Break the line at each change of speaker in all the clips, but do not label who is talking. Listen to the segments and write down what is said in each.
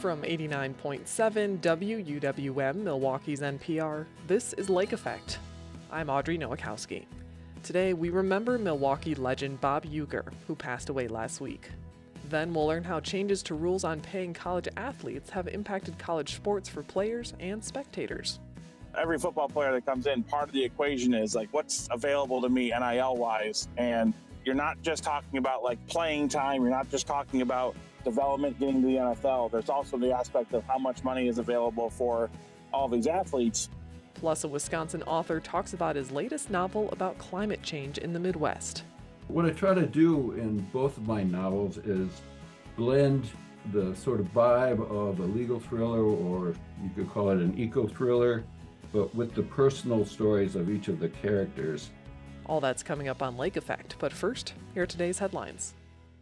From 89.7 WUWM, Milwaukee's NPR, this is Lake Effect. I'm Audrey Nowakowski. Today, we remember Milwaukee legend Bob Uecker, who passed away last week. Then we'll learn how changes to rules on paying college athletes have impacted college sports for players and spectators.
Every football player that comes in, part of the equation is like what's available to me NIL-wise. And you're not just talking about like playing time. You're not just talking about development getting to the NFL. There's also the aspect of how much money is available for all these athletes.
Plus, a Wisconsin author talks about his latest novel about climate change in the Midwest.
What I try to do in both of my novels is blend the sort of vibe of a legal thriller, or you could call it an eco-thriller, but with the personal stories of each of the characters.
All that's coming up on Lake Effect, but first, here are today's headlines.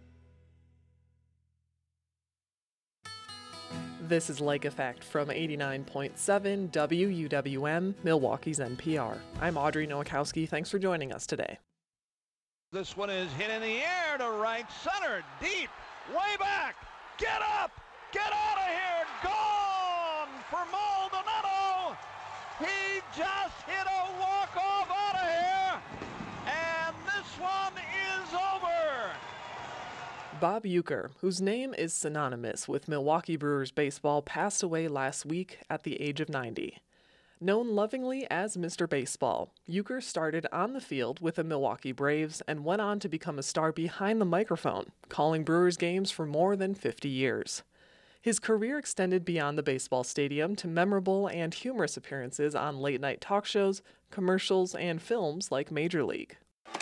This is Lake Effect from 89.7 WUWM, Milwaukee's NPR. I'm Audrey Nowakowski. Thanks for joining us today.
This one is hit in the air to right center, deep, way back. Get up! Get out of here! Gone for Maldonado! He just hit a walk-off out of here, and this one is over!
Bob Uecker, whose name is synonymous with Milwaukee Brewers baseball, passed away last week at the age of 90. Known lovingly as Mr. Baseball, Uecker started on the field with the Milwaukee Braves and went on to become a star behind the microphone, calling Brewers games for more than 50 years. His career extended beyond the baseball stadium to memorable and humorous appearances on late-night talk shows, commercials, and films like Major League.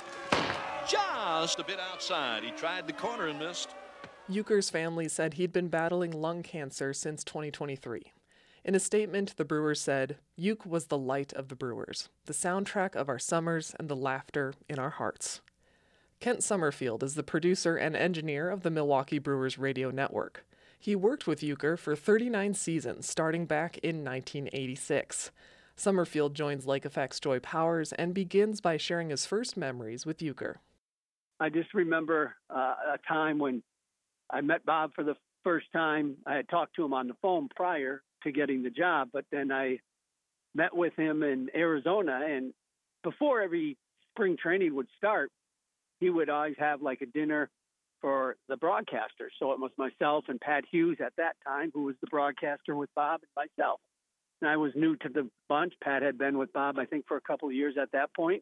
Just a bit outside. He tried the corner and missed.
Uecker's family said he'd been battling lung cancer since 2023. In a statement, the Brewers said, "Ueck was the light of the Brewers, the soundtrack of our summers and the laughter in our hearts." Kent Summerfield is the producer and engineer of the Milwaukee Brewers radio network. He worked with Uecker for 39 seasons, starting back in 1986. Summerfield joins Lake Effect's Joy Powers and begins by sharing his first memories with Uecker.
I just remember a time when I met Bob for the first time. I had talked to him on the phone prior to getting the job, but then I met with him in Arizona, and before every spring training would start, he would always have like a dinner for the broadcasters. So it was myself and Pat Hughes at that time, who was the broadcaster with Bob, and myself. And I was new to the bunch. Pat had been with Bob, I think, for a couple of years at that point.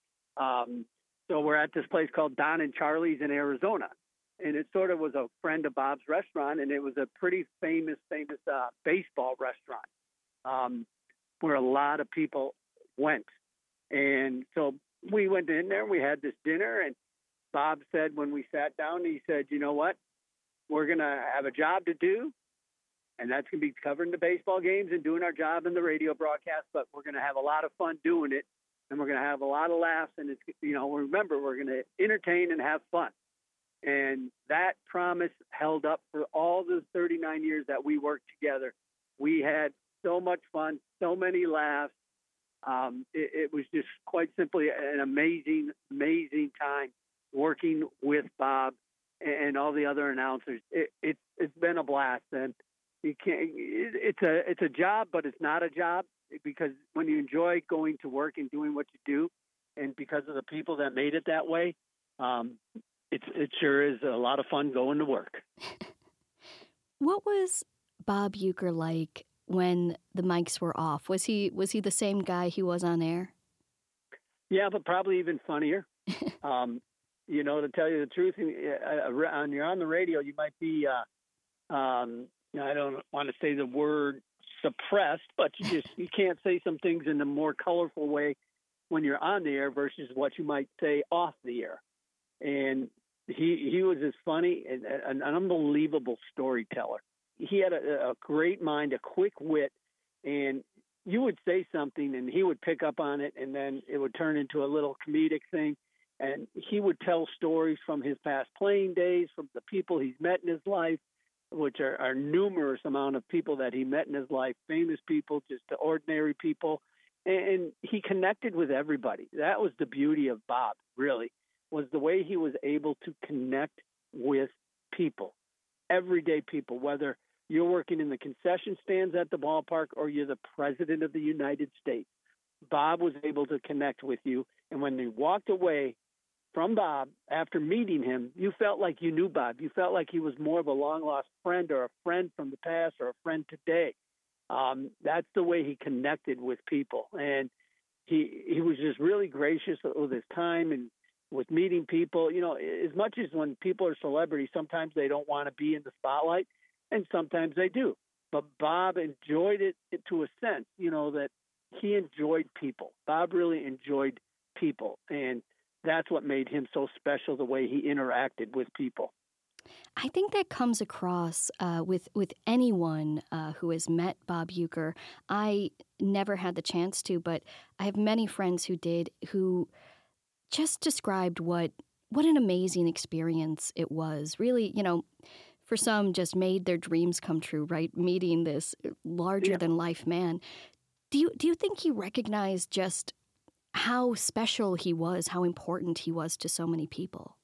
So we're at this place called Don and Charlie's in Arizona. And it sort of was a friend of Bob's restaurant, and it was a pretty famous baseball restaurant where a lot of people went. And so we went in there, we had this dinner, and Bob said when we sat down, he said, "You know what? We're going to have a job to do, and that's going to be covering the baseball games and doing our job in the radio broadcast, but we're going to have a lot of fun doing it, and we're going to have a lot of laughs, and it's, remember, we're going to entertain and have fun." And that promise held up for all the 39 years that we worked together. We had so much fun, so many laughs. It was just quite simply an amazing, amazing time working with Bob and all the other announcers. It's been a blast, and you can't. It's a job, but it's not a job, because when you enjoy going to work and doing what you do, and because of the people that made it that way, it sure is a lot of fun going to work.
What was Bob Uecker like when the mics were off? Was he the same guy he was on air?
Yeah, but probably even funnier. To tell you the truth, when you're on the radio, you might be, I don't want to say the word suppressed, but you can't say some things in a more colorful way when you're on the air versus what you might say off the air. And he was as funny and an unbelievable storyteller. He had a great mind, a quick wit, and you would say something and he would pick up on it, and then it would turn into a little comedic thing. And he would tell stories from his past playing days, from the people he's met in his life, which are numerous amount of people that he met in his life, famous people, just the ordinary people. And he connected with everybody. That was the beauty of Bob, really, was the way he was able to connect with people, everyday people, whether you're working in the concession stands at the ballpark, or you're the president of the United States. Bob was able to connect with you. And when you walked away from Bob after meeting him, you felt like you knew Bob. You felt like he was more of a long-lost friend, or a friend from the past, or a friend today. That's the way he connected with people. And he was just really gracious with his time and with meeting people. You know, as much as when people are celebrities, sometimes they don't want to be in the spotlight, and sometimes they do. But Bob enjoyed it to a sense, you know, that he enjoyed people. Bob really enjoyed people, and that's what made him so special, the way he interacted with people.
I think that comes across with anyone who has met Bob Uecker. I never had the chance to, but I have many friends who did, who just described what an amazing experience it was. Really, you know, for some, just made their dreams come true, right? Meeting this larger-than-life man. Do you think he recognized just how special he was, how important he was to so many people?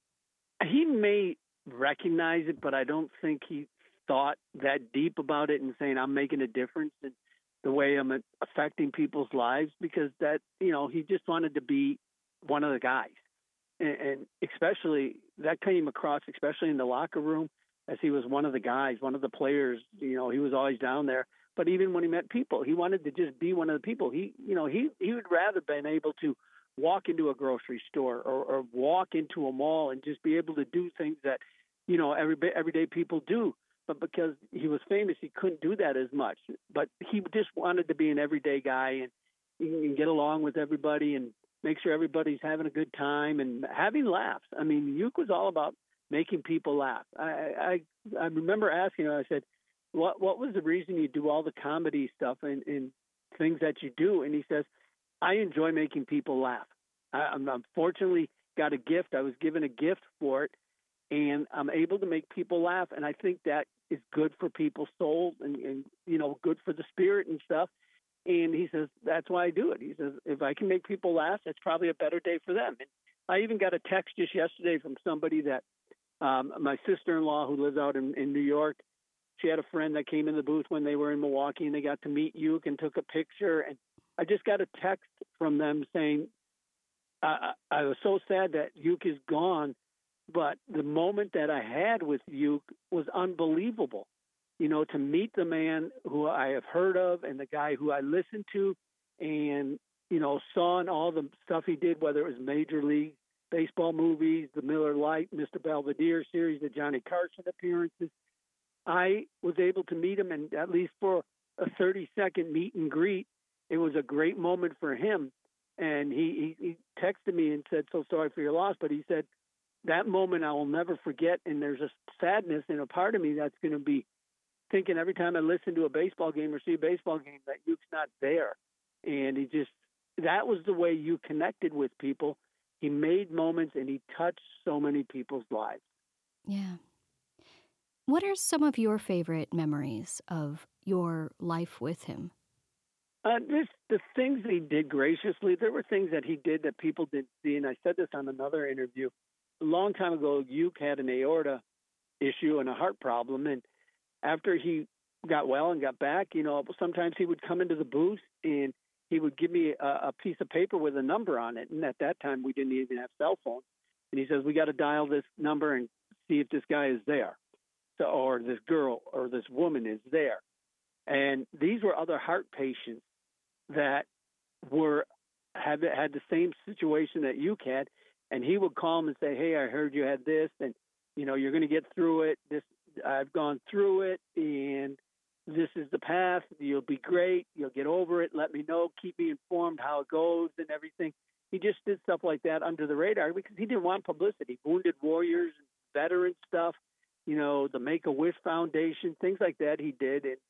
He may recognize it, but I don't think he thought that deep about it and saying, I'm making a difference in the way I'm affecting people's lives, because that, you know, he just wanted to be one of the guys. And especially that came across, especially in the locker room, as he was one of the guys, one of the players. You know, he was always down there. But even when he met people, he wanted to just be one of the people. He would rather been able to walk into a grocery store or walk into a mall and just be able to do things that, you know, everyday people do. But because he was famous, he couldn't do that as much. But he just wanted to be an everyday guy and get along with everybody and make sure everybody's having a good time and having laughs. I mean, Uecker was all about making people laugh. I remember asking him, I said, what was the reason you do all the comedy stuff and things that you do? And he says, I enjoy making people laugh. I'm unfortunately got a gift. I was given a gift for it, and I'm able to make people laugh. And I think that is good for people's souls and you know, good for the spirit and stuff. And he says, that's why I do it. He says, if I can make people laugh, that's probably a better day for them. And I even got a text just yesterday from somebody that my sister-in-law, who lives out in New York, she had a friend that came in the booth when they were in Milwaukee, and they got to meet Uecker and took a picture. And I just got a text from them saying, I was so sad that Uecker is gone, but the moment that I had with Uecker was unbelievable. You know, to meet the man who I have heard of and the guy who I listened to and, you know, saw in all the stuff he did, whether it was Major League Baseball movies, the Miller Lite, Mr. Belvedere series, the Johnny Carson appearances. I was able to meet him, and at least for a 30-second meet and greet, it was a great moment for him. And he texted me and said, so sorry for your loss, but he said, that moment I will never forget, and there's a sadness in a part of me that's going to be thinking every time I listen to a baseball game or see a baseball game that Uecker's not there. And that was the way you connected with people. He made moments, and he touched so many people's lives.
Yeah. What are some of your favorite memories of your life with him?
The things that he did graciously, there were things that he did that people didn't see. And I said this on another interview. A long time ago, Uecker had an aorta issue and a heart problem. And after he got well and got back, you know, sometimes he would come into the booth and he would give me a piece of paper with a number on it. And at that time, we didn't even have cell phones. And he says, we got to dial this number and see if this guy is there. So, or this girl or this woman is there. And these were other heart patients that had the same situation that Uecker had. And he would call them and say, hey, I heard you had this, and, you know, you're going to get through it. I've gone through it, and this is the path. You'll be great. You'll get over it. Let me know. Keep me informed how it goes and everything. He just did stuff like that under the radar because he didn't want publicity. Wounded Warriors, veteran stuff, you know, the Make-A-Wish Foundation, things like that he did. And,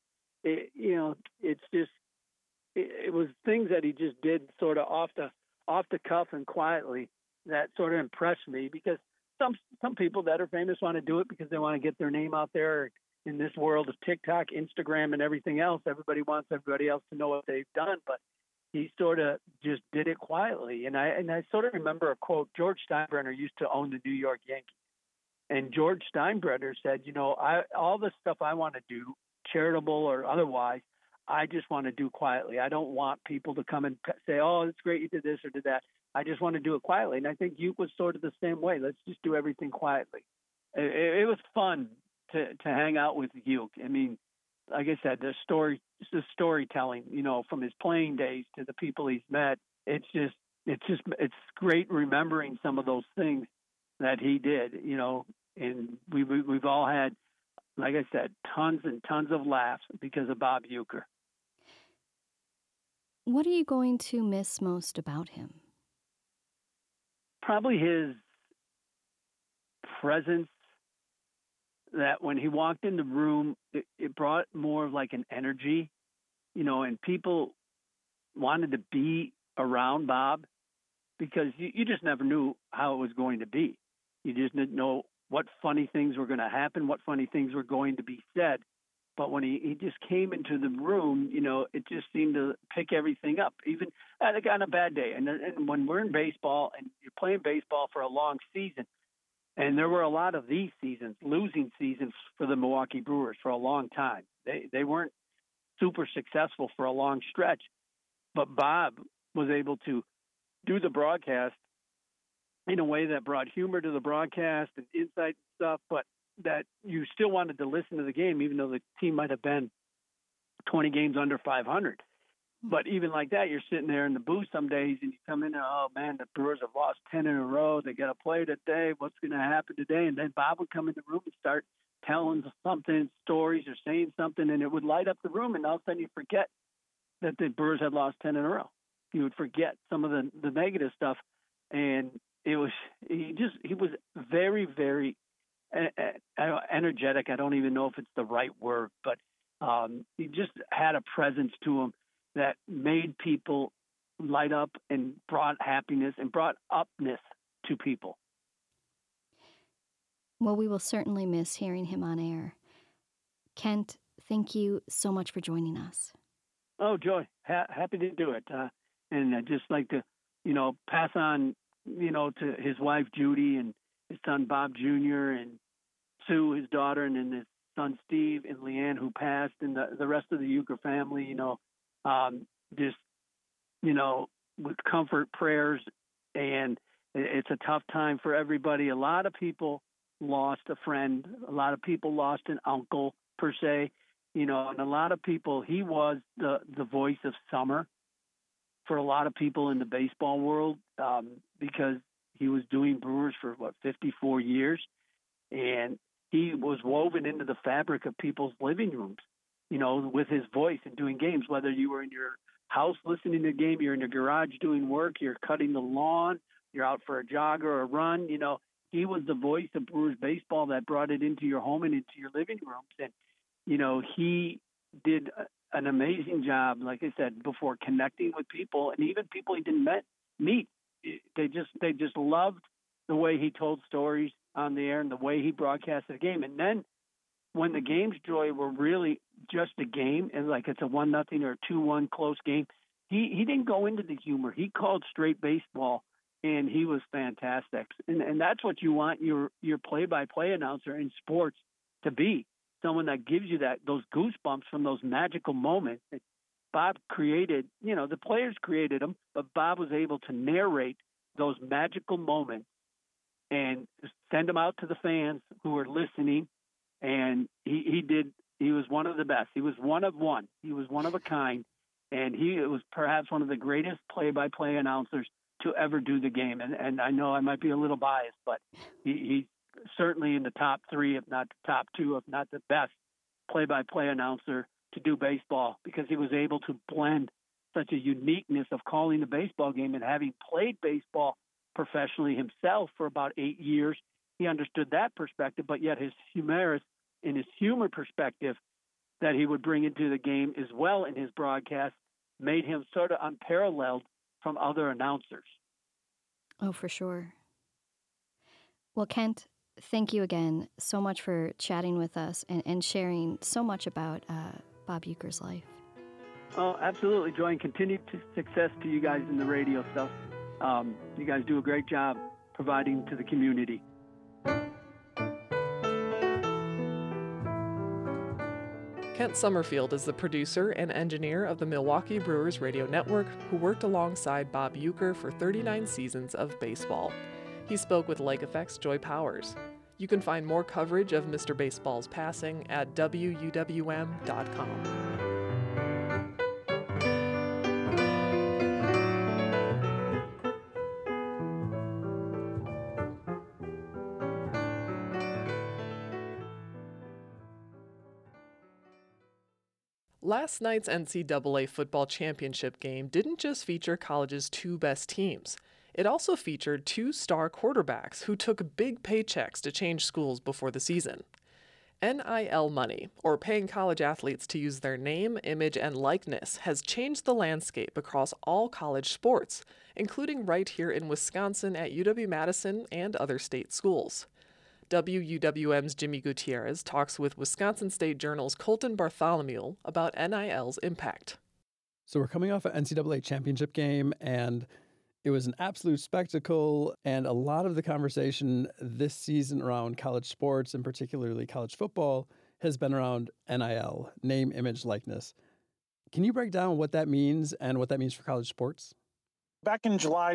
it was things that he just did sort of off the cuff and quietly that sort of impressed me, because some people that are famous want to do it because they want to get their name out there in this world of TikTok, Instagram, and everything else. Everybody wants everybody else to know what they've done, but he sort of just did it quietly. And I sort of remember a quote. George Steinbrenner used to own the New York Yankees, And George Steinbrenner said, all the stuff I want to do, charitable or otherwise, I just want to do quietly. I don't want people to come and say, oh, it's great you did this or did that. I just want to do it quietly. And I think Uke was sort of the same way. Let's just do everything quietly. It was fun to hang out with Uke. I mean, like I said, the storytelling, from his playing days to the people he's met. It's great remembering some of those things that he did, and we've all had, like I said, tons and tons of laughs because of Bob Uecker.
What are you going to miss most about him?
Probably his presence, that when he walked in the room, it brought more of like an energy, and people wanted to be around Bob because you just never knew how it was going to be. You just didn't know what funny things were going to happen, what funny things were going to be said. But when he just came into the room, it just seemed to pick everything up, even on a bad day. And when we're in baseball and you're playing baseball for a long season, and there were a lot of these seasons, losing seasons for the Milwaukee Brewers for a long time. They weren't super successful for a long stretch. But Bob was able to do the broadcast in a way that brought humor to the broadcast and insight and stuff, but that you still wanted to listen to the game, even though the team might have been 20 games under 500. But even like that, you're sitting there in the booth some days and you come in and, oh, man, the Brewers have lost 10 in a row. They got to play today. What's going to happen today? And then Bob would come in the room and start telling something, stories or saying something, and it would light up the room. And all of a sudden you forget that the Brewers had lost 10 in a row. You would forget some of the negative stuff. And he was very, very energetic. I don't even know if it's the right word, but he just had a presence to him that made people light up and brought happiness and brought upness to people.
Well, we will certainly miss hearing him on air. Kent, thank you so much for joining us.
Oh, Joy, happy to do it. And I'd just like to, pass on, to his wife, Judy, and his son, Bob Jr., and Sue, his daughter, and then his son, Steve, and Leanne, who passed, and the rest of the Uecker family, with comfort prayers. And it's a tough time for everybody. A lot of people lost a friend. A lot of people lost an uncle, per se. And a lot of people, he was the voice of summer for a lot of people in the baseball world, because he was doing Brewers for 54 years. And he was woven into the fabric of people's living rooms, with his voice and doing games, whether you were in your house listening to a game, you're in your garage doing work, you're cutting the lawn, you're out for a jog or a run, he was the voice of Brewers baseball that brought it into your home and into your living rooms. And, he did an amazing job, like I said before, connecting with people, and even people he didn't meet. They just loved the way he told stories on the air and the way he broadcasted the game. And then when the games, Joy, were really just a game, and like it's a 1-0 or 2-1 close game, he didn't go into the humor. He called straight baseball, and he was fantastic. And that's what you want your play-by-play announcer in sports to be. Someone that gives you those goosebumps from those magical moments that Bob created. The players created them, but Bob was able to narrate those magical moments and send them out to the fans who were listening. And he was one of the best. He was one of one. He was one of a kind. And he was perhaps one of the greatest play-by-play announcers to ever do the game. And I know I might be a little biased, but he's certainly in the top 3, if not the top 2, if not the best play-by-play announcer to do baseball, because he was able to blend such a uniqueness of calling the baseball game, and having played baseball professionally himself for about 8 years, he understood that perspective, but yet his humor perspective that he would bring into the game as well in his broadcast made him sort of unparalleled from other announcers.
Oh, for sure. Well, Kent, thank you again so much for chatting with us and sharing so much about Bob Uecker's life.
Oh, absolutely, Joy, and continued success to you guys in the radio stuff. You guys do a great job providing to the community.
Kent Summerfield is the producer and engineer of the Milwaukee Brewers Radio Network, who worked alongside Bob Uecker for 39 seasons of baseball. He spoke with Lake Effect's Joy Powers. You can find more coverage of Mr. Baseball's passing at WUWM.com. Last night's NCAA football championship game didn't just feature college's two best teams. It also featured two star quarterbacks who took big paychecks to change schools before the season. NIL money, or paying college athletes to use their name, image, and likeness, has changed the landscape across all college sports, including right here in Wisconsin at UW-Madison and other state schools. WUWM's Jimmy Gutierrez talks with Wisconsin State Journal's Colton Bartholomew about NIL's impact.
So we're coming off an NCAA championship game, and it was an absolute spectacle. And a lot of the conversation this season around college sports, and particularly college football, has been around NIL, name, image, likeness. Can you break down what that means and what that means for college sports?
Back in July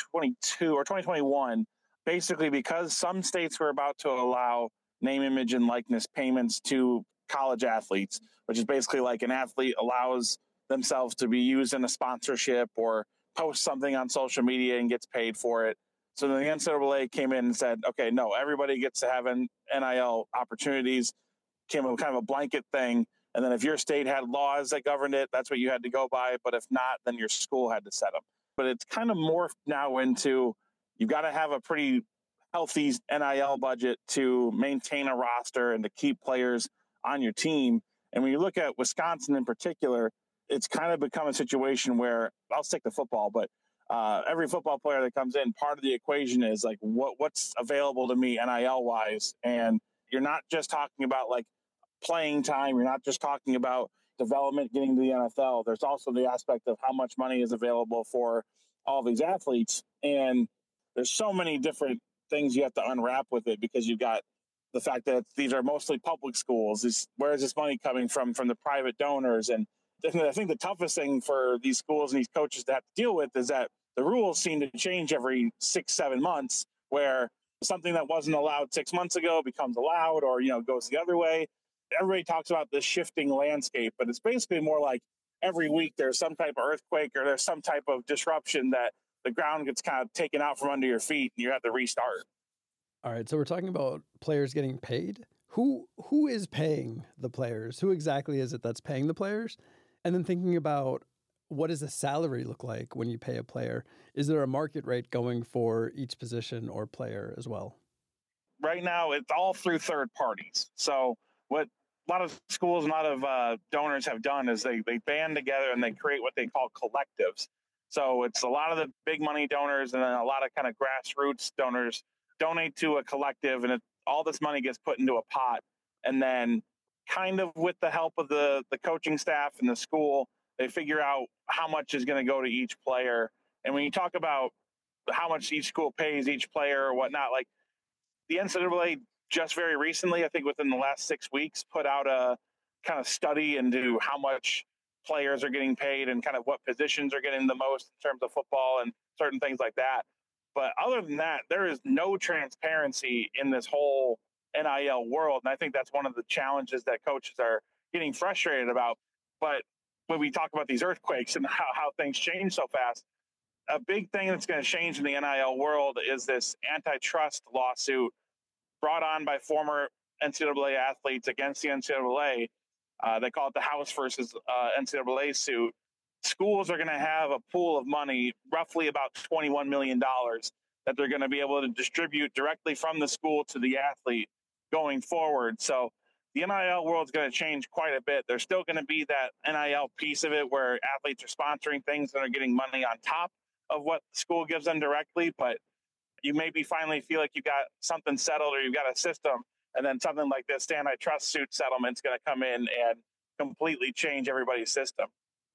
2022 or 2021, basically because some states were about to allow name, image, and likeness payments to college athletes, which is basically like an athlete allows themselves to be used in a sponsorship or post something on social media and gets paid for it. So then the NCAA came in and said, okay, no, everybody gets to have NIL opportunities, came up kind of a blanket thing. And then if your state had laws that governed it, that's what you had to go by. But if not, then your school had to set them. But it's kind of morphed now into you've got to have a pretty healthy NIL budget to maintain a roster and to keep players on your team. And when you look at Wisconsin in particular, it's kind of become a situation where I'll stick to football, but every football player that comes in, part of the equation is like what's available to me NIL wise. And you're not just talking about like playing time. You're not just talking about development getting to the NFL. There's also the aspect of how much money is available for all of these athletes. And there's so many different things you have to unwrap with it because you've got the fact that these are mostly public schools. Where is this money coming from the private donors? And I think the toughest thing for these schools and these coaches to have to deal with is that the rules seem to change every 6-7 months, where something that wasn't allowed 6 months ago becomes allowed or, goes the other way. Everybody talks about this shifting landscape, but it's basically more like every week there's some type of earthquake or there's some type of disruption that the ground gets kind of taken out from under your feet and you have to restart.
All right. So we're talking about players getting paid. Who is paying the players? Who exactly is it that's paying the players? And then thinking about what does a salary look like when you pay a player? Is there a market rate going for each position or player as well?
Right now, it's all through third parties. So what a lot of schools and a lot of donors have done is they band together and they create what they call collectives. So it's a lot of the big money donors and then a lot of kind of grassroots donors donate to a collective, and all this money gets put into a pot. And then kind of with the help of the coaching staff and the school, they figure out how much is going to go to each player. And when you talk about how much each school pays each player or whatnot, like the NCAA just very recently, I think within the last 6 weeks, put out a kind of study into how much players are getting paid and kind of what positions are getting the most in terms of football and certain things like that. But other than that, there is no transparency in this whole NIL world. And I think that's one of the challenges that coaches are getting frustrated about. But when we talk about these earthquakes and how things change so fast, a big thing that's going to change in the NIL world is this antitrust lawsuit brought on by former NCAA athletes against the NCAA. They call it the House versus NCAA suit. Schools are going to have a pool of money, roughly about $21 million, that they're going to be able to distribute directly from the school to the athlete going forward. So the NIL world is going to change quite a bit. There's still going to be that NIL piece of it where athletes are sponsoring things and are getting money on top of what the school gives them directly. But you maybe finally feel like you got something settled or you've got a system, and then something like this antitrust suit settlement is going to come in and completely change everybody's system.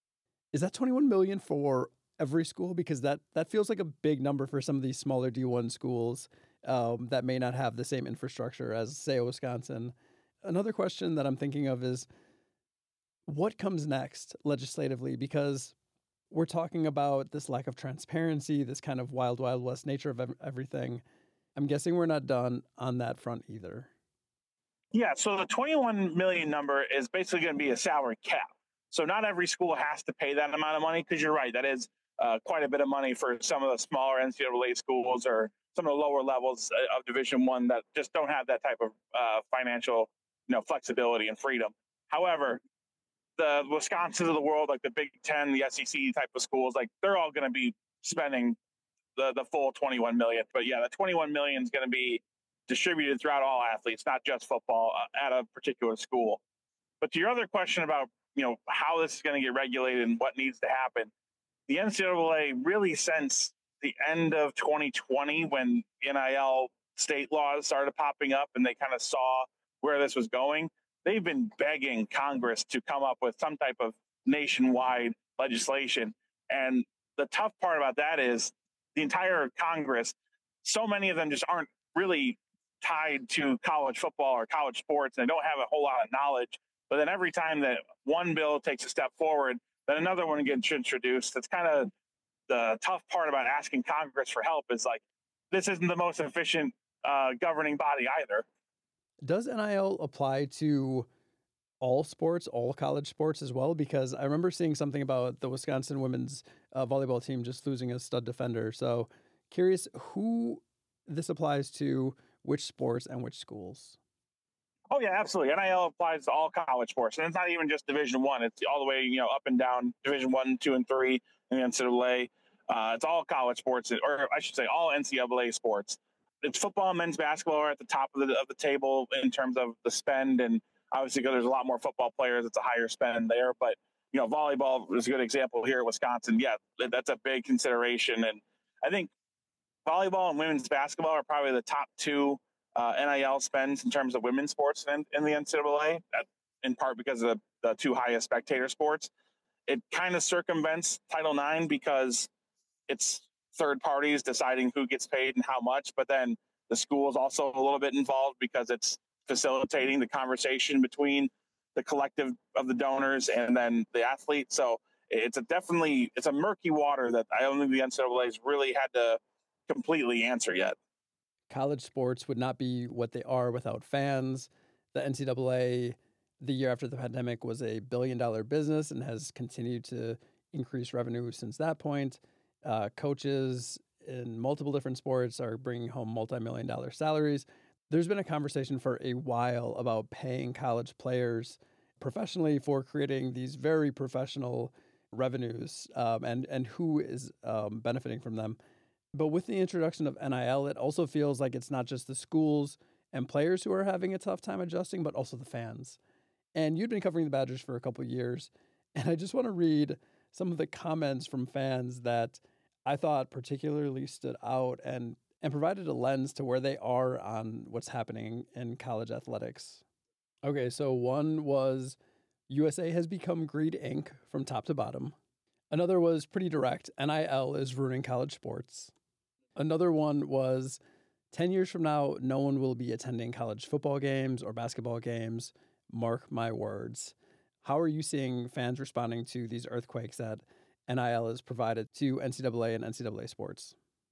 Is that $21 million for every school? Because that feels like a big number for some of these smaller D1 schools that may not have the same infrastructure as, say, Wisconsin. Another question that I'm thinking of is, What comes next legislatively? Because we're talking about this lack of transparency, this kind of wild, wild west nature of everything. I'm guessing we're not done on that front either.
Yeah, so the 21 million number is basically going to be a salary cap. So not every school has to pay that amount of money, because you're right, that is quite a bit of money for some of the smaller NCAA schools or some of the lower levels of Division I that just don't have that type of financial, flexibility and freedom. However, the Wisconsins of the world, like the Big Ten, the SEC type of schools, like they're all going to be spending the full 21 million. But yeah, the 21 million is going to be distributed throughout all athletes, not just football at a particular school. But to your other question about, how this is going to get regulated and what needs to happen, the NCAA really, since the end of 2020, when NIL state laws started popping up and they kind of saw where this was going, they've been begging Congress to come up with some type of nationwide legislation. And the tough part about that is the entire Congress, so many of them just aren't really tied to college football or college sports, and they don't have a whole lot of knowledge. But then every time that one bill takes a step forward, then another one gets introduced. That's kind of the tough part about asking Congress for help, is like, this isn't the most efficient governing body either.
Does NIL apply to all sports, all college sports as well? Because I remember seeing something about the Wisconsin women's volleyball team just losing a stud defender. So curious who this applies to, which sports and which schools.
Oh yeah, absolutely. NIL applies to all college sports, and it's not even just Division I. It's all the way, up and down Division I, 2, and 3 in the NCAA. It's all college sports, or I should say, all NCAA sports. It's football and men's basketball are at the top of the table in terms of the spend, and obviously there's a lot more football players. It's a higher spend there, but volleyball is a good example here at Wisconsin. Yeah, that's a big consideration, and I think volleyball and women's basketball are probably the top two NIL spends in terms of women's sports in the NCAA, in part because of the two highest spectator sports. It kind of circumvents Title IX because it's third parties deciding who gets paid and how much, but then the school is also a little bit involved because it's facilitating the conversation between the collective of the donors and then the athlete. So it's a murky water that I don't think the NCAA's really had to completely answer yet.
College sports would not be what they are without fans. The NCAA, the year after the pandemic, was a $1 billion business and has continued to increase revenue since that point. Coaches in multiple different sports are bringing home multi-million-dollar salaries. There's been a conversation for a while about paying college players professionally for creating these very professional revenues, and who is benefiting from them. But with the introduction of NIL, it also feels like it's not just the schools and players who are having a tough time adjusting, but also the fans. And you'd been covering the Badgers for a couple of years, and I just want to read some of the comments from fans that I thought particularly stood out and provided a lens to where they are on what's happening in college athletics. Okay, so one was, USA has become Greed Inc. from top to bottom. Another was pretty direct, NIL is ruining college sports. Another one was, 10 years from now, no one will be attending college football games or basketball games. Mark my words. How are you seeing fans responding to these earthquakes that NIL has provided to NCAA and NCAA sports?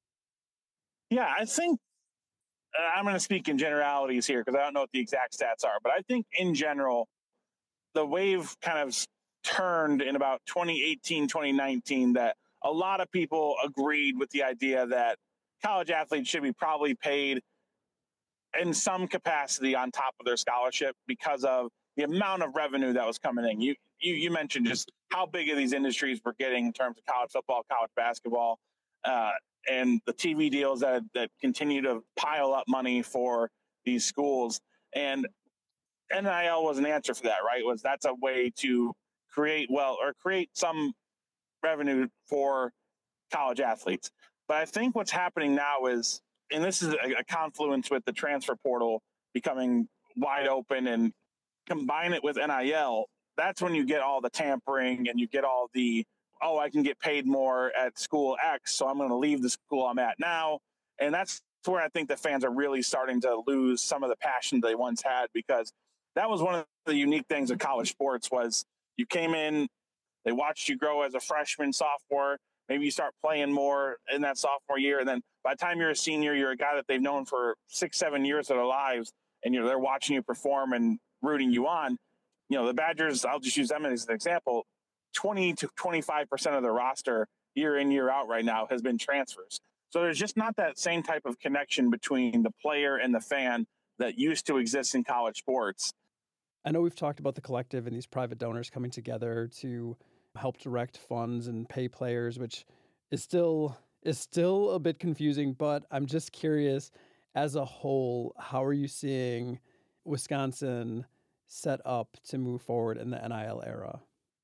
Yeah, I think I'm going to speak in generalities here because I don't know what the exact stats are, but I think in general, the wave kind of turned in about 2018, 2019, that a lot of people agreed with the idea that college athletes should be probably paid in some capacity on top of their scholarship because of the amount of revenue that was coming in. You mentioned just how big of these industries were getting in terms of college football, college basketball, and the TV deals that continue to pile up money for these schools. And NIL was an answer for that, right? That's a way to create some revenue for college athletes. But I think what's happening now is, and this is a confluence with the transfer portal becoming wide open, and combine it with NIL, that's when you get all the tampering and you get all the, I can get paid more at school X, so I'm going to leave the school I'm at now. And that's where I think the fans are really starting to lose some of the passion they once had, because that was one of the unique things of college sports was You came in, they watched you grow as a freshman, sophomore. Maybe you start playing more in that sophomore year. And then by the time you're a senior, you're a guy that they've known for 6-7 years of their lives, and they're watching you perform and rooting you on. The Badgers, I'll just use them as an example, 20 to 25% of their roster year in, year out right now has been transfers. So there's just not that same type of connection between the player and the fan that used to exist in college sports.
I know we've talked about the collective and these private donors coming together to help direct funds and pay players, which is still a bit confusing, but I'm just curious, as a whole, how are you seeing Wisconsin set up to move forward in the NIL era?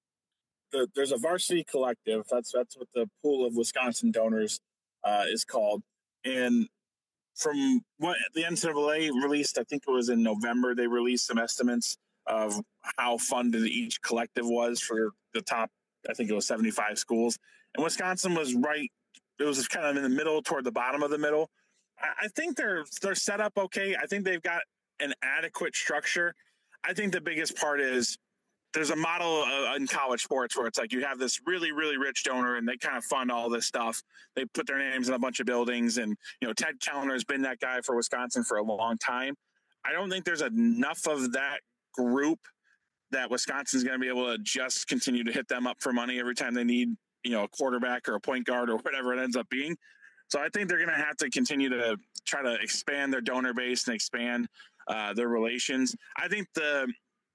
There's a varsity collective. That's what the pool of Wisconsin donors is called. And from what the NCAA released, I think it was in November, they released some estimates of how funded each collective was for the top, I think it was 75 schools. And Wisconsin was right. It was kind of in the middle, toward the bottom of the middle. I think they're set up okay. I think they've got an adequate structure. I think the biggest part is there's a model in college sports where it's like you have this really, really rich donor and they kind of fund all this stuff. They put their names in a bunch of buildings, and Ted Kellner has been that guy for Wisconsin for a long time. I don't think there's enough of that group that Wisconsin's going to be able to just continue to hit them up for money every time they need a quarterback or a point guard or whatever it ends up being. So I think they're going to have to continue to try to expand their donor base and expand their relations. I think the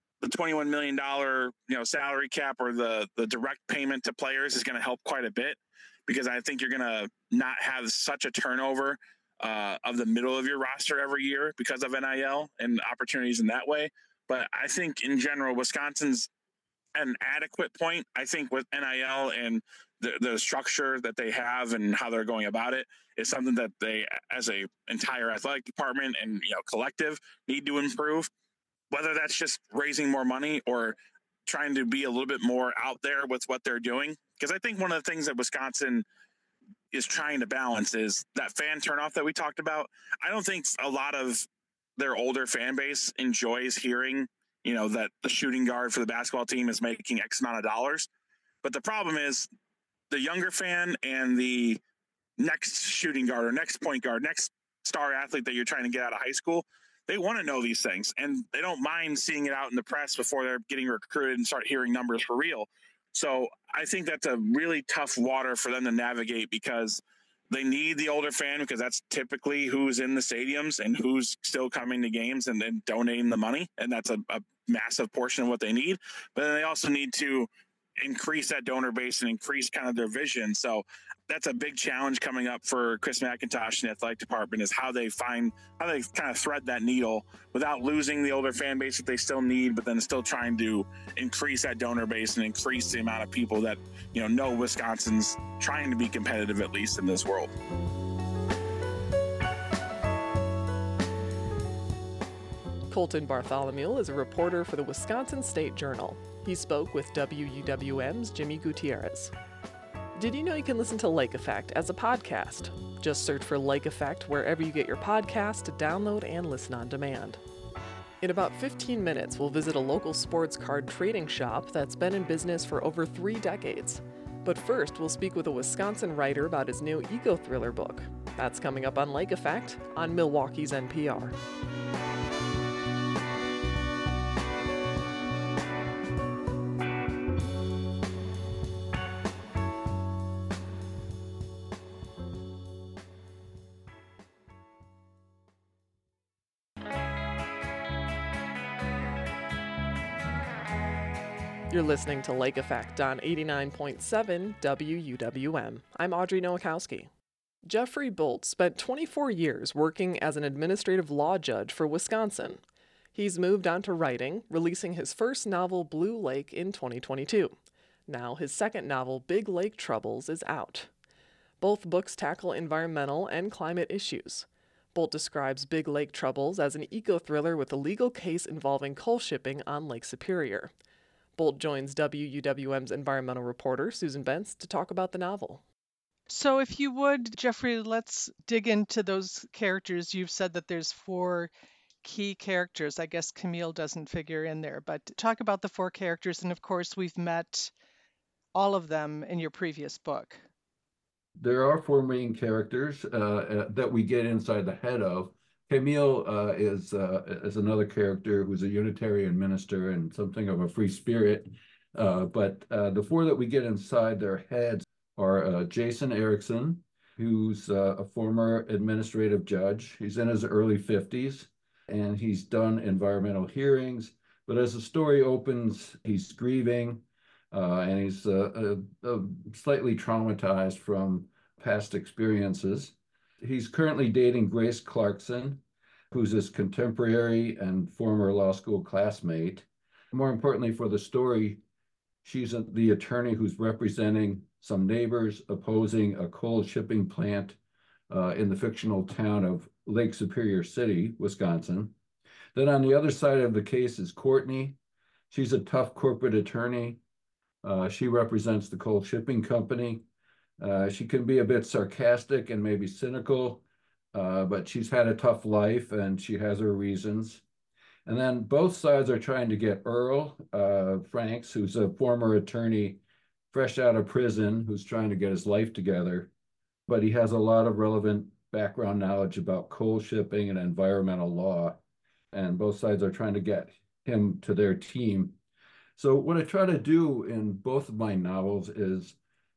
$21 million salary cap or the direct payment to players is going to help quite a bit, because I think you're going to not have such a turnover of the middle of your roster every year because of NIL and opportunities in that way. But I think in general, Wisconsin's at an adequate point. I think with NIL and the structure that they have and how they're going about it is something that they, as a entire athletic department and collective, need to improve. Whether that's just raising more money or trying to be a little bit more out there with what they're doing. Because I think one of the things that Wisconsin is trying to balance is that fan turnoff that we talked about. I don't think a lot of their older fan base enjoys hearing, that the shooting guard for the basketball team is making X amount of dollars. But the problem is the younger fan and the next shooting guard or next point guard, next star athlete that you're trying to get out of high school, they want to know these things, and they don't mind seeing it out in the press before they're getting recruited and start hearing numbers for real. So I think that's a really tough water for them to navigate, because they need the older fan, because that's typically who's in the stadiums and who's still coming to games and then donating the money. And that's a massive portion of what they need. But then they also need to increase that donor base and increase kind of their vision. So that's a big challenge coming up for Chris McIntosh and the athletic department, is how they kind of thread that needle without losing the older fan base that they still need, but then still trying to increase that donor base and increase the amount of people that, know Wisconsin's trying to be competitive, at least in this world.
Colton Bartholomew is a reporter for the Wisconsin State Journal. He spoke with WUWM's Jimmy Gutierrez. Did you know you can listen to Lake Effect as a podcast? Just search for Lake Effect wherever you get your podcast to download and listen on demand. In about 15 minutes, we'll visit a local sports card trading shop that's been in business for over 3 decades. But first, we'll speak with a Wisconsin writer about his new eco-thriller book. That's coming up on Lake Effect on Milwaukee's NPR. You're listening to Lake Effect on 89.7 WUWM. I'm Audrey Nowakowski. Jeffrey Bolt spent 24 years working as an administrative law judge for Wisconsin. He's moved on to writing, releasing his first novel, Blue Lake, in 2022. Now his second novel, Big Lake Troubles, is out. Both books tackle environmental and climate issues. Bolt describes Big Lake Troubles as an eco-thriller with a legal case involving coal shipping on Lake Superior. Bolt joins WUWM's environmental reporter, Susan Bentz, to talk about the novel.
So if you would, Jeffrey, let's dig into those characters. You've said that there's 4
key characters. I guess Camille doesn't figure in there, but talk about the 4 characters. And of course, we've met all of them in your previous book.
There are 4 main characters that we get inside the head of. Camille is another character who's a Unitarian minister and something of a free spirit. But the 4 that we get inside their heads are Jason Erickson, who's a former administrative judge. He's in his early 50s, and he's done environmental hearings. But as the story opens, he's grieving, and he's slightly traumatized from past experiences. He's currently dating Grace Clarkson, who's his contemporary and former law school classmate. More importantly for the story, she's the attorney who's representing some neighbors opposing a coal shipping plant in the fictional town of Lake Superior City, Wisconsin. Then on the other side of the case is Courtney. She's a tough corporate attorney. She represents the coal shipping company. She can be a bit sarcastic and maybe cynical, but she's had a tough life and she has her reasons. And then both sides are trying to get Earl Franks, who's a former attorney fresh out of prison, who's trying to get his life together, but he has a lot of relevant background knowledge about coal shipping and environmental law, and both sides are trying to get him to their team. So what I try to do in both of my novels is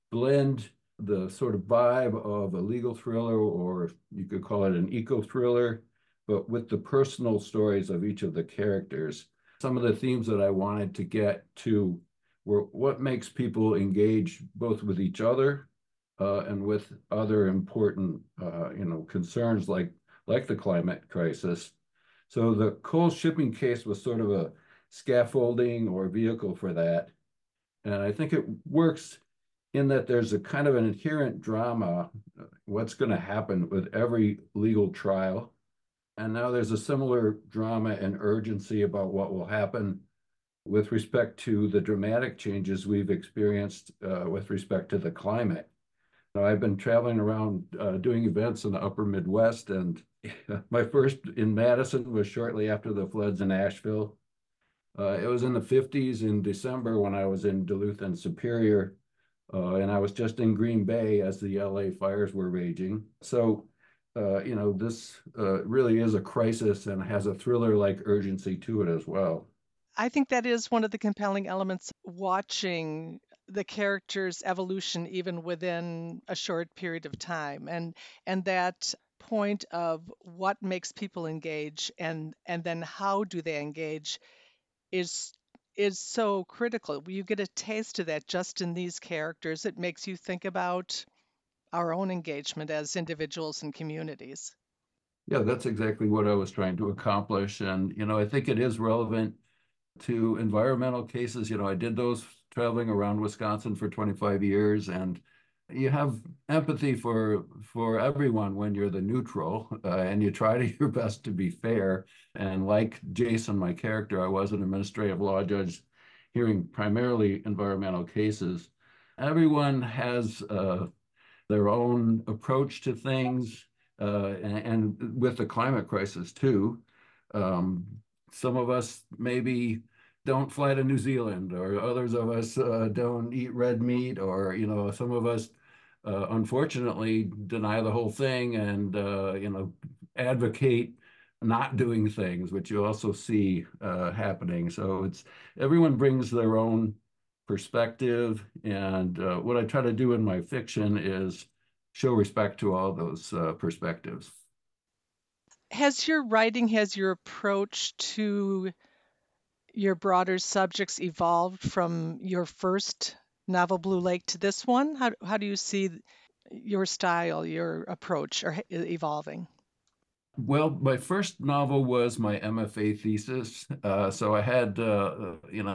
blend the sort of vibe of a legal thriller, or you could call it an eco-thriller, but with the personal stories of each of the characters. Some of the themes that I wanted to get to were what makes people engage both with each other and with other important concerns like the climate crisis. So the coal shipping case was sort of a scaffolding or vehicle for that. And I think it works in that there's a kind of an inherent drama, what's going to happen with every legal trial. And now there's a similar drama and urgency about what will happen with respect to the dramatic changes we've experienced with respect to the climate. I've been traveling around doing events in the upper Midwest, and my first in Madison was shortly after the floods in Asheville. It was in the 50s in December when I was in Duluth and Superior, and I was just in Green Bay as the LA fires were raging. So, this really is a crisis and has a thriller-like urgency to it as well.
I think that is one of the compelling elements, watching the character's evolution even within a short period of time, and that point of what makes people engage and then how do they engage is so critical. You get a taste of that just in these characters. It makes you think about our own engagement as individuals and communities.
Yeah, that's exactly what I was trying to accomplish. And, I think it is relevant to environmental cases. I did those traveling around Wisconsin for 25 years, and you have empathy for everyone when you're the neutral, and you try your best to be fair. And like Jason, my character, I was an administrative law judge hearing primarily environmental cases. Everyone has their own approach to things, and with the climate crisis too. Some of us maybe don't fly to New Zealand, or others of us don't eat red meat, or some of us unfortunately deny the whole thing and advocate not doing things, which you also see happening. So everyone brings their own perspective, and what I try to do in my fiction is show respect to all those perspectives.
Has your approach to your broader subjects evolved from your first novel, Blue Lake, to this one? How do you see your style, your approach evolving?
Well, my first novel was my MFA thesis. So I had, a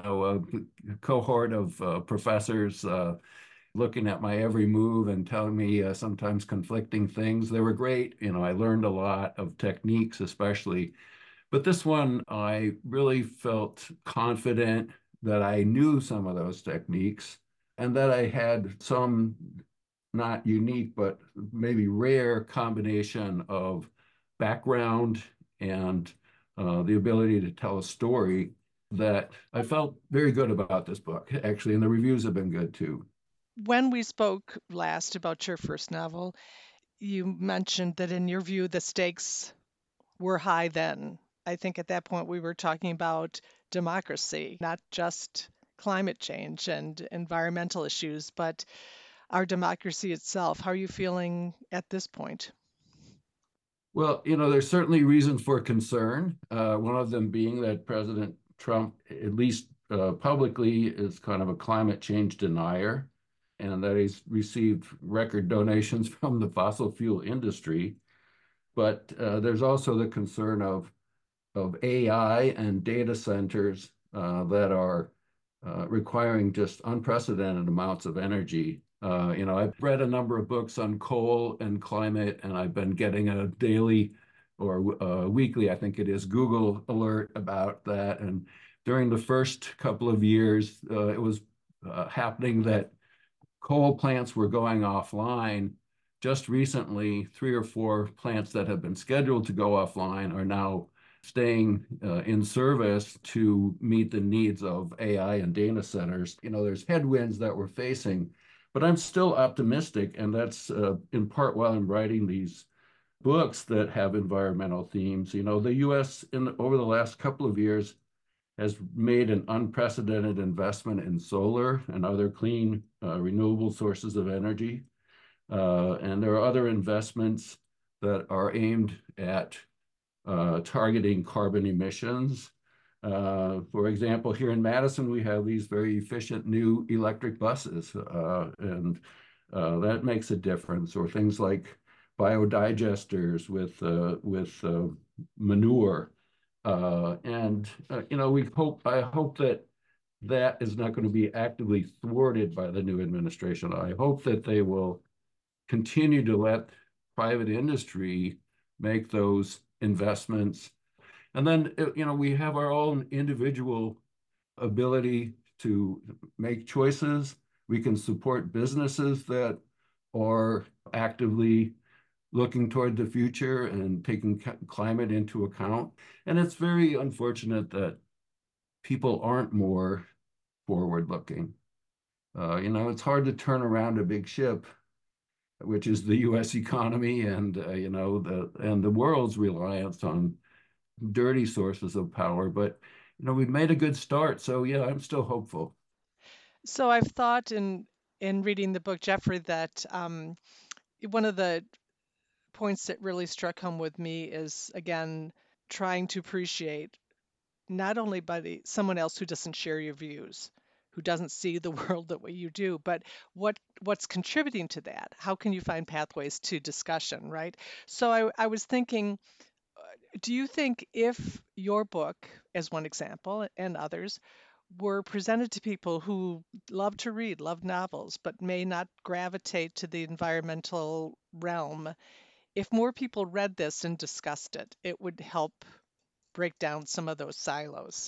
cohort of professors looking at my every move and telling me sometimes conflicting things. They were great. I learned a lot of techniques, especially. But this one, I really felt confident that I knew some of those techniques and that I had some not unique, but maybe rare combination of background and the ability to tell a story that I felt very good about this book, actually, and the reviews have been good too.
When we spoke last about your first novel, you mentioned that in your view, the stakes were high then. I think at that point we were talking about democracy, not just climate change and environmental issues, but our democracy itself. How are you feeling at this point?
Well, there's certainly reasons for concern. One of them being that President Trump, at least publicly, is kind of a climate change denier, and that he's received record donations from the fossil fuel industry. But there's also the concern of AI and data centers that are requiring just unprecedented amounts of energy. I've read a number of books on coal and climate, and I've been getting a daily or weekly, I think it is, Google alert about that. And during the first couple of years, it was happening that coal plants were going offline. Just recently, 3 or 4 plants that have been scheduled to go offline are now staying in service to meet the needs of AI and data centers. There's headwinds that we're facing, but I'm still optimistic, and that's in part while I'm writing these books that have environmental themes. The U.S. over the last couple of years has made an unprecedented investment in solar and other clean, renewable sources of energy. And there are other investments that are aimed at targeting carbon emissions. For example, here in Madison, we have these very efficient new electric buses, and that makes a difference. Or things like biodigesters with manure. I hope that is not going to be actively thwarted by the new administration. I hope that they will continue to let private industry make those investments. And then, we have our own individual ability to make choices. We can support businesses that are actively looking toward the future and taking climate into account. And it's very unfortunate that people aren't more forward-looking. It's hard to turn around a big ship, which is the U.S. economy and the world's reliance on dirty sources of power. But we've made a good start, so yeah, I'm still hopeful.
So I've thought in reading the book, Jeffrey, that one of the points that really struck home with me is, again, trying to appreciate not only by someone else who doesn't share your views, who doesn't see the world the way you do, but what's contributing to that. How can you find pathways to discussion, right? So I was thinking, do you think if your book, as one example, and others, were presented to people who love to read, love novels, but may not gravitate to the environmental realm, if more people read this and discussed it, it would help break down some of those silos?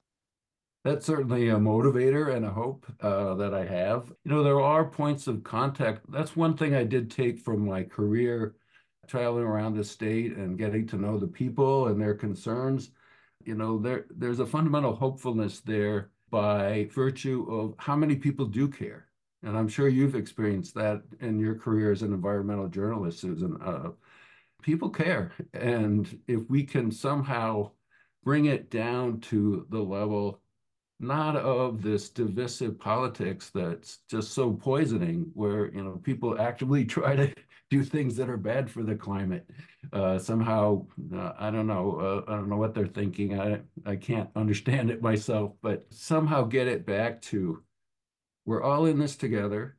That's certainly a motivator and a hope that I have. There are points of contact. That's one thing I did take from my career, traveling around the state and getting to know the people and their concerns. There's a fundamental hopefulness there by virtue of how many people do care. And I'm sure you've experienced that in your career as an environmental journalist, Susan. People care. And if we can somehow bring it down to the level not of this divisive politics that's just so poisoning, where people actively try to do things that are bad for the climate. Somehow, I don't know what they're thinking. I can't understand it myself, but somehow get it back to we're all in this together,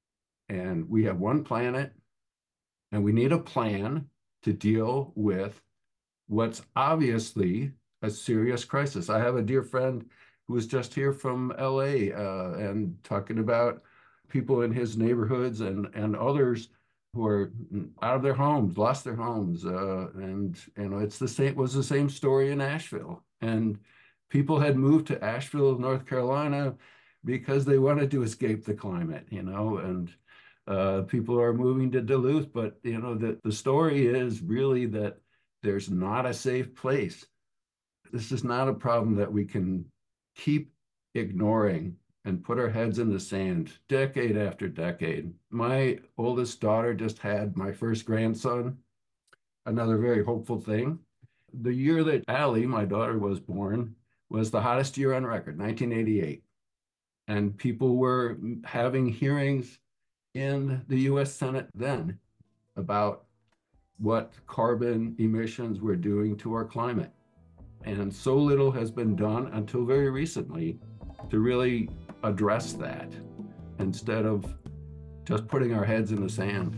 and we have one planet, and we need a plan to deal with what's obviously a serious crisis. I have a dear friend who was just here from LA and talking about people in his neighborhoods and others who are out of their homes, lost their homes. And it's was the same story in Asheville. And people had moved to Asheville, North Carolina, because they wanted to escape the climate, and people are moving to Duluth. But, the story is really that there's not a safe place This is not a problem that we can keep ignoring and put our heads in the sand decade after decade. My oldest daughter just had my first grandson, another very hopeful thing. The year that Allie, my daughter, was born was the hottest year on record, 1988. And people were having hearings in the US Senate then about what carbon emissions were doing to our climate. And so little has been done until very recently to really address that instead of just putting our heads in the sand.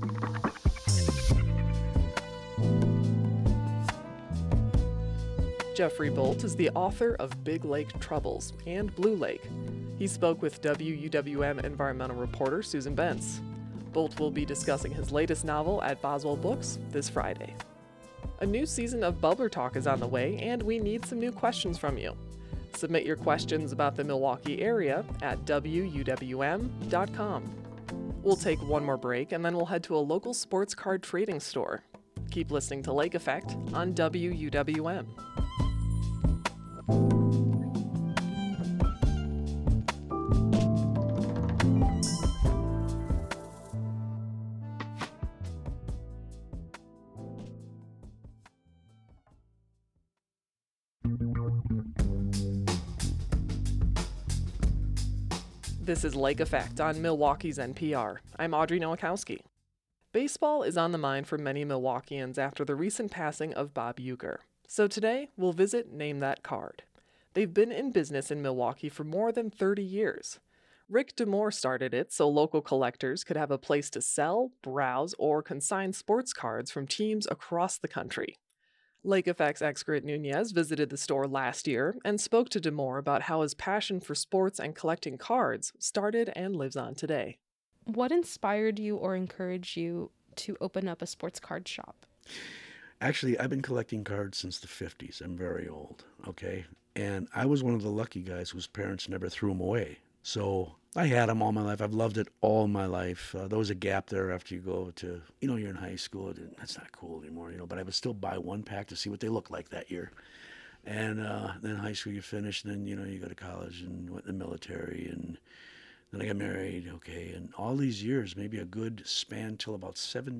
Jeffrey Bolt is the author of Big Lake Troubles and Blue Lake. He spoke with WUWM environmental reporter Susan Bentz. Bolt will be discussing his latest novel at Boswell Books this Friday. A new season of Bubbler Talk is on the way, and we need some new questions from you. Submit your questions about the Milwaukee area at WUWM.com. We'll take one more break, and then we'll head to a local sports card trading store. Keep listening to Lake Effect on WUWM. This is Lake Effect on Milwaukee's NPR. I'm Audrey Nowakowski. Baseball is on the mind for many Milwaukeeans after the recent passing of Bob Uecker. So today, we'll visit Name That Card. They've been in business in Milwaukee for more than 30 years. Rick D'Amore started it so local collectors could have a place to sell, browse, or consign sports cards from teams across the country. Lake Effect's Grit Nunez visited the store last year and spoke to D'Amore about how his passion for sports and collecting cards started and lives on today.
What inspired you or encouraged you to open up a sports card shop?
Actually, I've been collecting cards since the 50s. I'm very old, okay? And I was one of the lucky guys whose parents never threw them away. So I had them all my life. I've loved it all my life. There was a gap there after you go to, you're in high school. That's not cool anymore, but I would still buy one pack to see what they looked like that year. And then high school you finish, and then, you go to college and went in the military, and then I got married, okay? And all these years, maybe a good span till about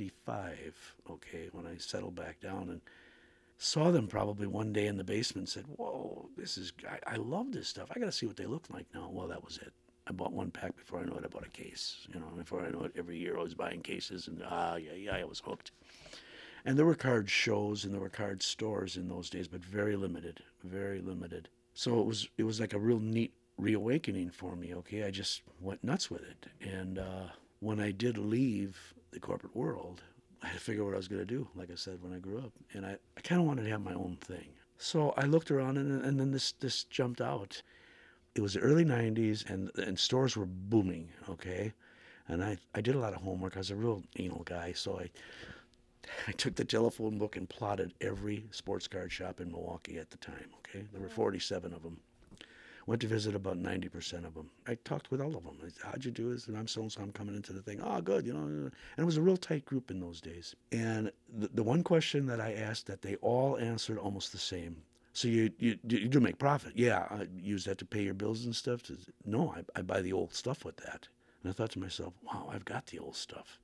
75, okay, when I settled back down and saw them probably one day in the basement and said, whoa, I love this stuff. I got to see what they look like now. Well, that was it. I bought one pack. Before I know it, I bought a case. Before I know it, every year I was buying cases, and I was hooked. And there were card shows and there were card stores in those days, but very limited, very limited. So it was like a real neat reawakening for me, okay? I just went nuts with it. And when I did leave the corporate world, I had to figure out what I was going to do, like I said, when I grew up. And I kind of wanted to have my own thing. So I looked around, and then this jumped out. It was the early 90s, and stores were booming, okay? And I did a lot of homework. I was a real anal guy, so I took the telephone book and plotted every sports card shop in Milwaukee at the time, okay? There were 47 of them. Went to visit about 90% of them. I talked with all of them. How'd you do this? And I'm so-and-so, I'm coming into the thing. Oh, good, And it was a real tight group in those days. And the one question that I asked that they all answered almost the same. So you do make profit? Yeah, I use that to pay your bills and stuff? No, I buy the old stuff with that. And I thought to myself, wow, I've got the old stuff.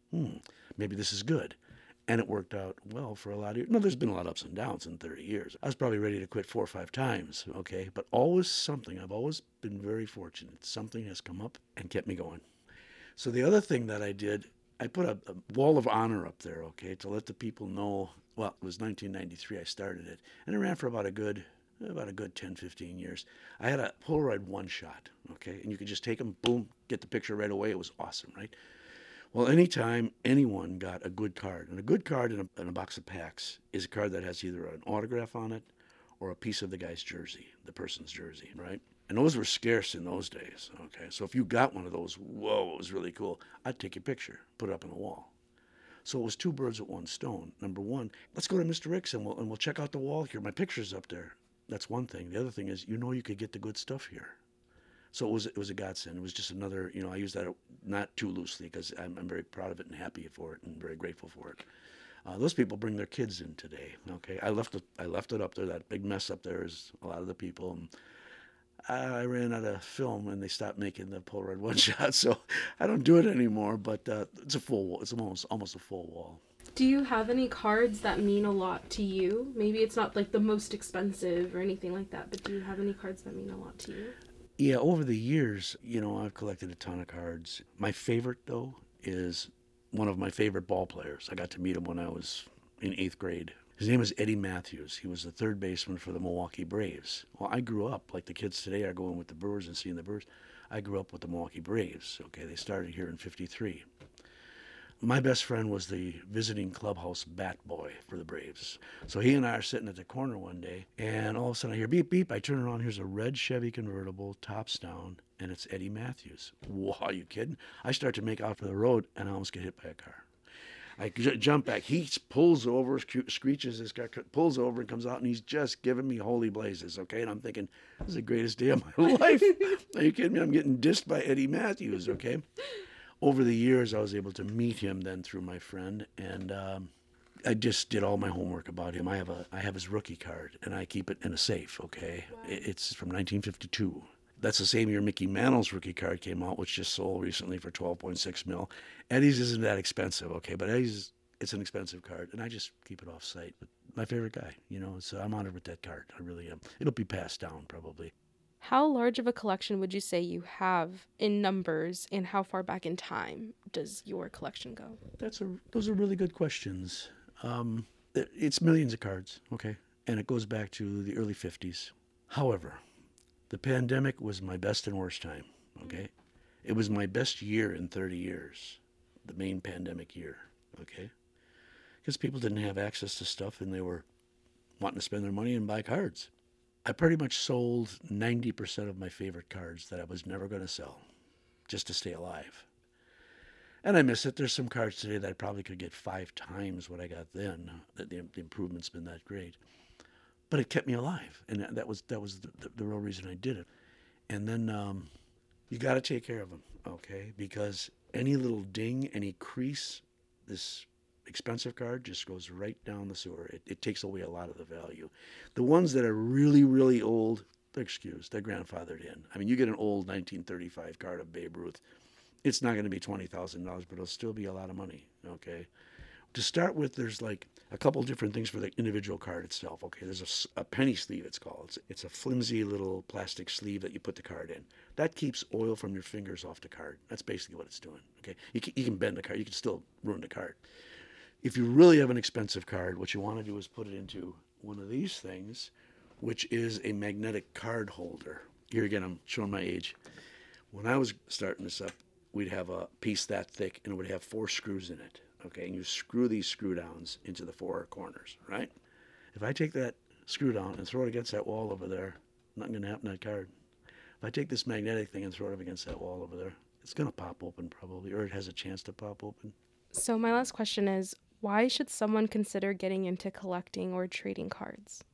Maybe this is good. And it worked out well for a lot of years. No, there's been a lot of ups and downs in 30 years. I was probably ready to quit 4 or 5 times, okay? But always something. I've always been very fortunate. Something has come up and kept me going. So the other thing that I did, I put a wall of honor up there, okay, to let the people know. Well, it was 1993 I started it. And it ran for about a good 10, 15 years. I had a Polaroid one-shot, okay? And you could just take them, boom, get the picture right away. It was awesome, right? Well, anytime anyone got a good card, and a good card in a box of packs is a card that has either an autograph on it or a piece of the guy's jersey, the person's jersey, right? And those were scarce in those days, okay? So if you got one of those, whoa, it was really cool. I'd take your picture, put it up on the wall. So it was 2 birds with 1 stone. Number one, let's go to Mr. Rick's and we'll check out the wall here. My picture's up there. That's one thing. The other thing is, you could get the good stuff here. So it was a godsend. It was just another, I use that not too loosely because I'm very proud of it and happy for it and very grateful for it. Those people bring their kids in today. Okay, I left it up there. That big mess up there is a lot of the people. And I ran out of film, and they stopped making the Polaroid one shot, so I don't do it anymore. But it's a full wall. It's almost a full wall.
Do you have any cards that mean a lot to you? Maybe it's not like the most expensive or anything like that, but do you have any cards that mean a lot to you?
Yeah, over the years, I've collected a ton of cards. My favorite, though, is one of my favorite ball players. I got to meet him when I was in 8th grade. His name is Eddie Matthews. He was the third baseman for the Milwaukee Braves. Well, I grew up, like the kids today are going with the Brewers and seeing the Brewers. I grew up with the Milwaukee Braves. Okay, they started here in '53. My best friend was the visiting clubhouse bat boy for the Braves. So he and I are sitting at the corner one day, and all of a sudden I hear beep, beep. I turn around, here's a red Chevy convertible, tops down, and it's Eddie Matthews. Wow, are you kidding? I start to make out for the road, and I almost get hit by a car. I jump back. He pulls over, screeches his car, pulls over and comes out, and he's just giving me holy blazes, okay? And I'm thinking, this is the greatest day of my life. Are you kidding me? I'm getting dissed by Eddie Matthews, okay? Over the years, I was able to meet him then through my friend, and I just did all my homework about him. I have his rookie card, and I keep it in a safe, okay? Wow. It's from 1952. That's the same year Mickey Mantle's rookie card came out, which just sold recently for $12.6 million. Eddie's isn't that expensive, okay? But Eddie's, it's an expensive card, and I just keep it off site. But my favorite guy, so I'm honored with that card. I really am. It'll be passed down probably.
How large of a collection would you say you have in numbers, and how far back in time does your collection go?
Those are really good questions. It's millions of cards, okay? And it goes back to the early 50s. However, the pandemic was my best and worst time, okay? It was my best year in 30 years, the main pandemic year, okay? Because people didn't have access to stuff, and they were wanting to spend their money and buy cards. I pretty much sold 90% of my favorite cards that I was never going to sell just to stay alive. And I miss it. There's some cards today that I probably could get 5 times what I got then. The improvement's been that great. But it kept me alive, and that was the real reason I did it. And then you got to take care of them, okay? Because any little ding, any crease, this expensive card just goes right down the sewer. It takes away a lot of the value. The ones that are really, really old, they're excused. They're grandfathered in. I mean, you get an old 1935 card of Babe Ruth, it's not going to be $20,000, but it'll still be a lot of money, okay? To start with, there's like a couple different things for the individual card itself, okay? There's a penny sleeve, it's called. It's a flimsy little plastic sleeve that you put the card in. That keeps oil from your fingers off the card. That's basically what it's doing, okay? You can bend the card. You can still ruin the card. If you really have an expensive card, what you want to do is put it into one of these things, which is a magnetic card holder. Here again, I'm showing my age. When I was starting this up, we'd have a piece that thick, and it would have 4 screws in it, okay? And you screw these screw downs into the 4 corners, right? If I take that screw down and throw it against that wall over there, nothing going to happen to that card. If I take this magnetic thing and throw it up against that wall over there, it's going to pop open probably, or it has a chance to pop open.
So my last question is, why should someone consider getting into collecting or trading cards?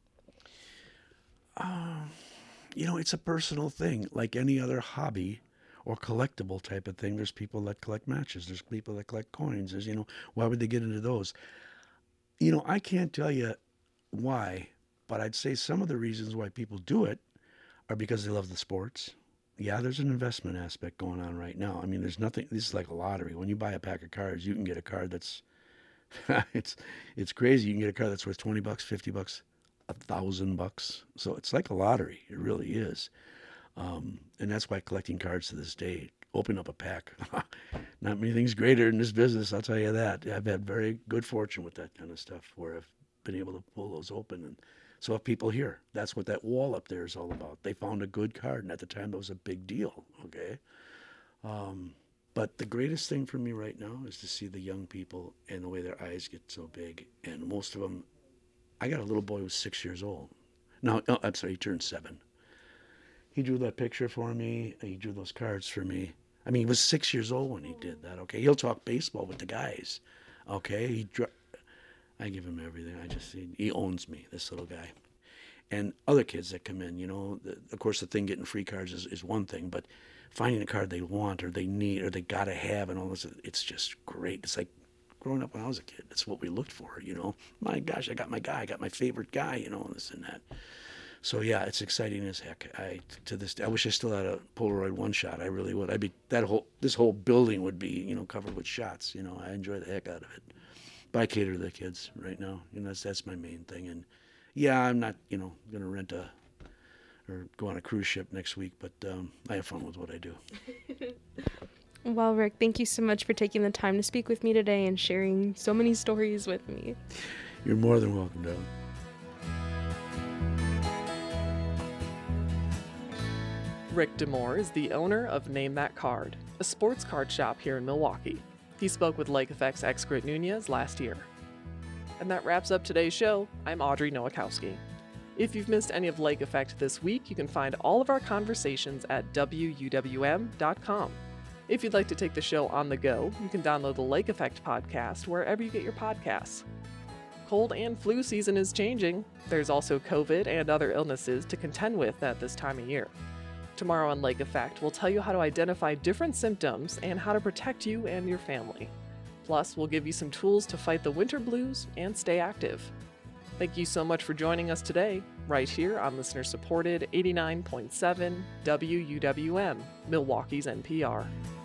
It's a personal thing. Like any other hobby or collectible type of thing, there's people that collect matches. There's people that collect coins. There's, why would they get into those? I can't tell you why, but I'd say some of the reasons why people do it are because they love the sports. Yeah, there's an investment aspect going on right now. I mean, there's nothing, this is like a lottery. When you buy a pack of cards, you can get a card that's, it's crazy. You can get a card that's worth $20, $50, $1,000. So it's like a lottery. It really is. And that's why collecting cards to this day, open up a pack. Not many things greater in this business, I'll tell you that. I've had very good fortune with that kind of stuff where I've been able to pull those open. And so if people hear, that's what that wall up there is all about. They found a good card, and at the time, that was a big deal, okay? But the greatest thing for me right now is to see the young people and the way their eyes get so big. And most of them, I got a little boy who's 6 years old. No, I'm sorry, he turned 7. He drew that picture for me. He drew those cards for me. I mean, he was 6 years old when he did that, okay? He'll talk baseball with the guys, okay? I give him everything. He owns me, this little guy. And other kids that come in, of course, the thing getting free cards is one thing, but finding a card they want or they need or they got to have and all this, it's just great. It's like growing up when I was a kid. That's what we looked for, you know. My gosh, I got my guy, I got my favorite guy, you know, and this and that. So yeah, it's exciting as heck. To this day, I wish I still had a Polaroid one shot. I really would. This whole building would be, you know, covered with shots. You know, I enjoy the heck out of it. But I cater to the kids right now. You know, that's my main thing. And yeah, I'm not, you know, going to rent or go on a cruise ship next week, but I have fun with what I do.
Well, Rick, thank you so much for taking the time to speak with me today and sharing so many stories with me.
You're more than welcome, darling.
Rick D'Amour is the owner of Name That Card, a sports card shop here in Milwaukee. He spoke with Lake Effect's Grit Nunez last year. And that wraps up today's show. I'm Audrey Nowakowski. If you've missed any of Lake Effect this week, you can find all of our conversations at WUWM.com. If you'd like to take the show on the go, you can download the Lake Effect podcast wherever you get your podcasts. Cold and flu season is changing. There's also COVID and other illnesses to contend with at this time of year. Tomorrow on Lake Effect, we'll tell you how to identify different symptoms and how to protect you and your family. Plus, we'll give you some tools to fight the winter blues and stay active. Thank you so much for joining us today, right here on listener-supported 89.7 WUWM, Milwaukee's NPR.